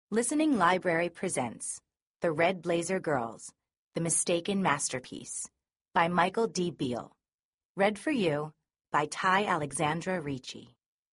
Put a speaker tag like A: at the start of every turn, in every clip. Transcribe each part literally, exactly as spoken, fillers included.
A: Listening Library presents The Red Blazer Girls, The Mistaken Masterpiece by Michael D. Beale. Read for you by Ty Alexandra Ricci.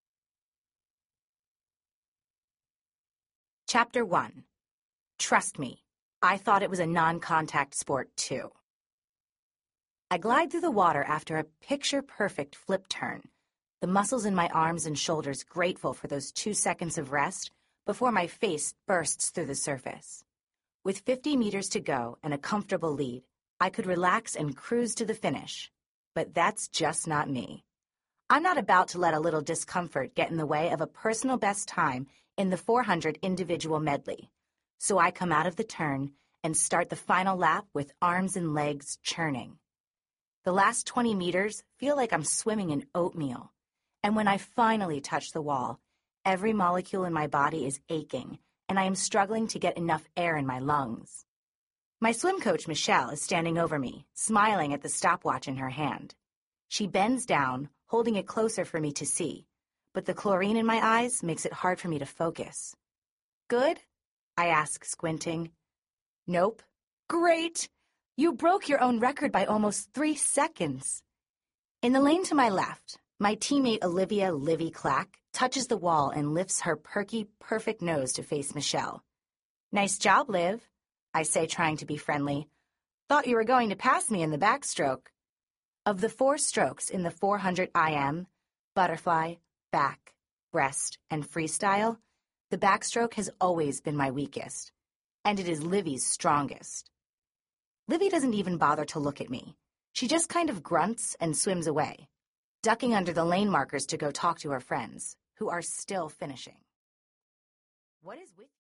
A: Chapter one. Trust me, I thought it was a non-contact sport too. I glide through the water after a picture-perfect flip turn, the muscles in my arms and shoulders grateful for those two seconds of rest before my face bursts through the surface. With fifty meters to go and a comfortable lead, I could relax and cruise to the finish. But that's just not me. I'm not about to let a little discomfort get in the way of a personal best time in the four hundred individual medley. So I come out of the turn and start the final lap with arms and legs churning. The last twenty meters feel like I'm swimming in oatmeal. And when I finally touch the wall, every molecule in my body is aching, and I am struggling to get enough air in my lungs. My swim coach, Michelle, is standing over me, smiling at the stopwatch in her hand. She bends down, holding it closer for me to see, but the chlorine in my eyes makes it hard for me to focus. Good? I ask, squinting. Nope. Great! You broke your own record by almost three seconds. In the lane to my left, my teammate Olivia Livy Clack touches the wall and lifts her perky, perfect nose to face Michelle. Nice job, Liv, I say, trying to be friendly. Thought you were going to pass me in the backstroke. Of the four strokes in the four hundred I M, butterfly, back, breast, and freestyle, the backstroke has always been my weakest, and it is Livy's strongest. Livy doesn't even bother to look at me. She just kind of grunts and swims away, ducking under the lane markers to go talk to her friends, who are still finishing. What is with